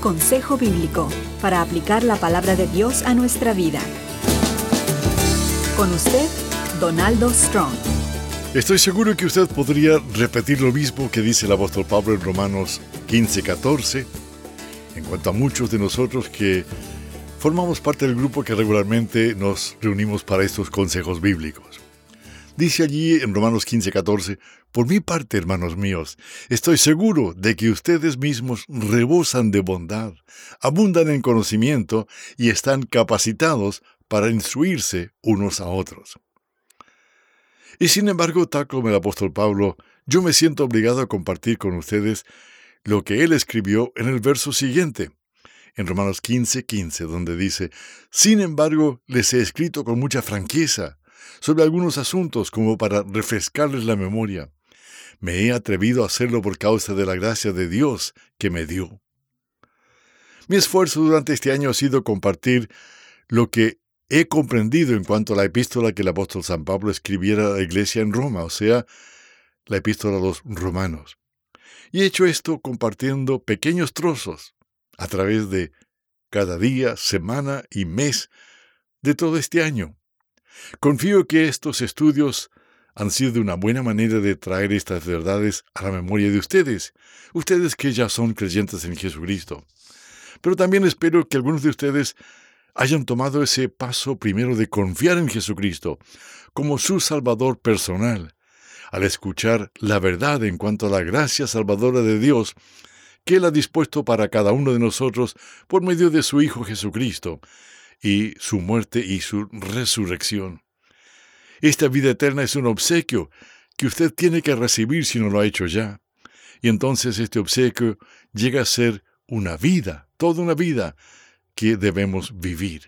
Consejo Bíblico para aplicar la palabra de Dios a nuestra vida. Con usted, Donaldo Strong. Estoy seguro que usted podría repetir lo mismo que dice el apóstol Pablo en Romanos 15:14, en cuanto a muchos de nosotros que formamos parte del grupo que regularmente nos reunimos para estos consejos bíblicos. Dice allí en Romanos 15:14, por mi parte, hermanos míos, estoy seguro de que ustedes mismos rebosan de bondad, abundan en conocimiento y están capacitados para instruirse unos a otros. Y sin embargo, tal como el apóstol Pablo, yo me siento obligado a compartir con ustedes lo que él escribió en el verso siguiente, en Romanos 15:15, donde dice, sin embargo, les he escrito con mucha franqueza sobre algunos asuntos como para refrescarles la memoria. Me he atrevido a hacerlo por causa de la gracia de Dios que me dio. Mi esfuerzo durante este año ha sido compartir lo que he comprendido en cuanto a la epístola que el apóstol San Pablo escribiera a la iglesia en Roma, o sea, la epístola a los romanos. Y he hecho esto compartiendo pequeños trozos a través de cada día, semana y mes de todo este año. Confío que estos estudios han sido una buena manera de traer estas verdades a la memoria de ustedes que ya son creyentes en Jesucristo. Pero también espero que algunos de ustedes hayan tomado ese paso primero de confiar en Jesucristo como su Salvador personal, al escuchar la verdad en cuanto a la gracia salvadora de Dios que Él ha dispuesto para cada uno de nosotros por medio de su Hijo Jesucristo, y su muerte y su resurrección. Esta vida eterna es un obsequio que usted tiene que recibir si no lo ha hecho ya. Y entonces este obsequio llega a ser una vida, toda una vida que debemos vivir.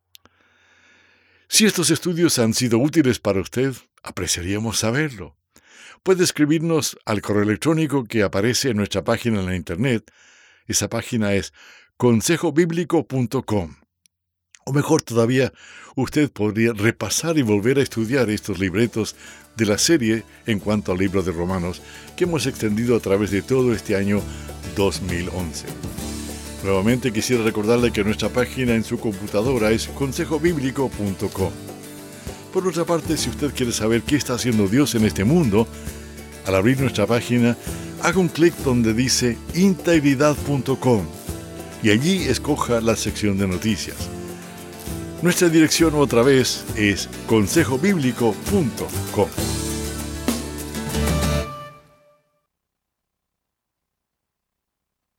Si estos estudios han sido útiles para usted, apreciaríamos saberlo. Puede escribirnos al correo electrónico que aparece en nuestra página en la internet. Esa página es consejobiblico.com. O mejor todavía, usted podría repasar y volver a estudiar estos libretos de la serie en cuanto al libro de Romanos que hemos extendido a través de todo este año 2011. Nuevamente quisiera recordarle que nuestra página en su computadora es consejobiblico.com. Por otra parte, si usted quiere saber qué está haciendo Dios en este mundo, al abrir nuestra página, haga un clic donde dice integridad.com y allí escoja la sección de noticias. Nuestra dirección otra vez es consejobiblico.com.